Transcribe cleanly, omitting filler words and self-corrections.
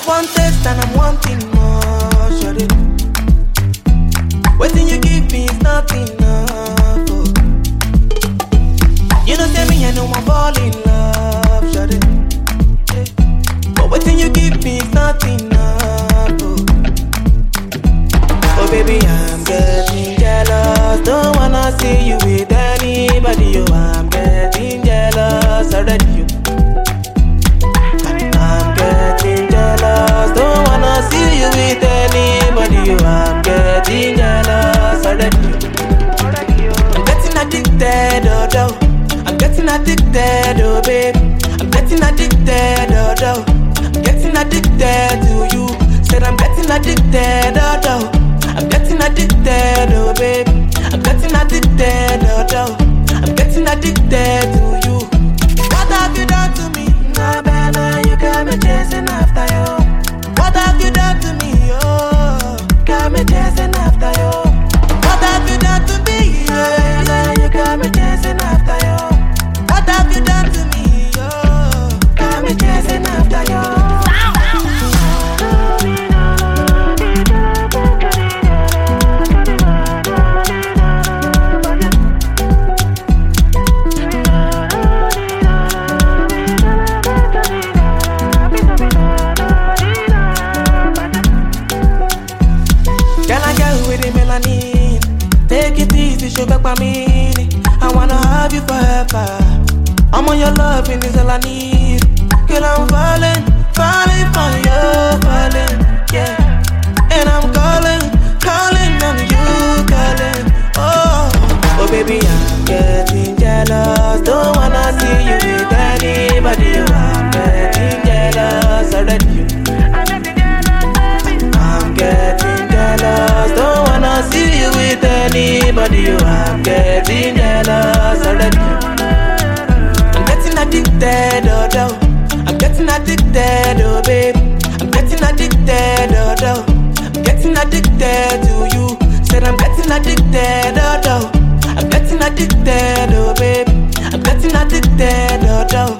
one taste and I'm wanting more, shawty. Waiting you give me is not enough. Oh. You know tell me I know I fall in love, shawty. Yeah. But waiting you give me is not enough. Oh. Oh baby, I'm getting jealous. Don't wanna see you with anybody. Oh, I'm getting jealous already. I'm getting jealous. Don't wanna see you with anybody. Oh, I'm getting jealous already. I'm getting addicted, oh, oh. I'm getting addicted, oh baby. I'm getting addicted, oh, oh. I'm getting addicted to you. Said I'm getting addicted, oh, oh. I'm getting addicted, oh baby. I'm getting addicted, oh, oh. I'm getting addicted to you. What have you done to me? Nah, baby, you got me chasing after you. What have you done to me? Oh, got me chasing after you. What have you done to me? Yeah, you got me chasing after you. What have you done to me? Oh, got me chasing after you. Take it easy, show back my meaning. I wanna have you forever. I'm on your love, and it's all I need. Girl, I'm falling, falling for you, falling, yeah. And I'm calling, calling on you, calling. Oh, oh baby, I'm getting jealous. Don't wanna see you with anybody. I'm getting jealous already. I'm getting jealous. Don't wanna see you with anybody. You I'm getting jealous already. I'm getting addicted, oh, oh. I'm getting addicted, oh baby. I'm getting addicted, oh, oh. I'm getting addicted to you. Said I'm getting addicted, oh, oh. I'm getting addicted, oh baby. I'm getting addicted, oh, oh.